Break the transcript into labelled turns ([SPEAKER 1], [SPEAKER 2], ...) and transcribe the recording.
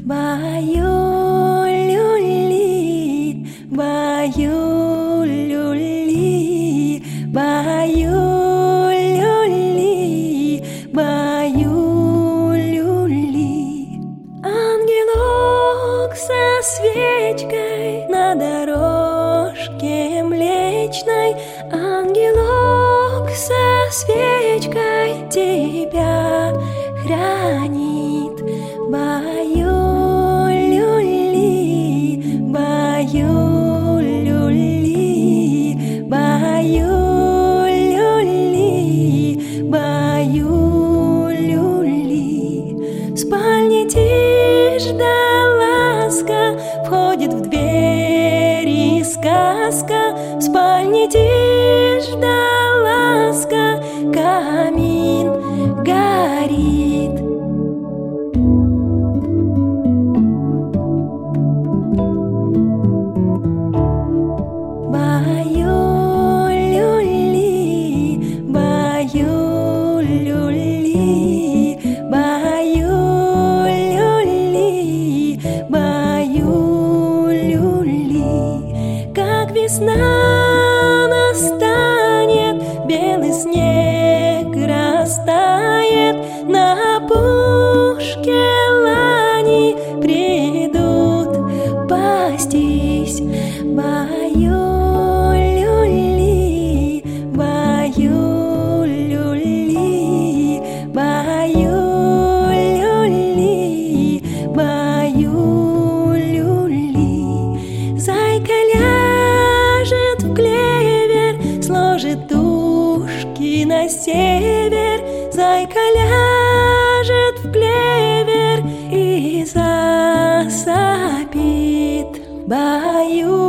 [SPEAKER 1] Баю-люли, баю-люли, баю-люли, баю-люли. Ангелок со свечкой на дорожке Млечной, ангелок со свечкой тебя хранит. Баю-люли, баю-люли, баю-люли, баю-люли. В спальне тишь да ласка, входит в двери сказка. В спальне тишь да ласка, камин горит. Баю-люли, баю-люли, баю-люли, баю-люли. Как весна настанет, белый снег растает, на опушке лани придут пастись. Баю-люли, баю-люли, баю-люли, баю-люли. Зайка ляжет в клевер, сложит ушки на север. Зайка ляжет в клевер и засопит. Баю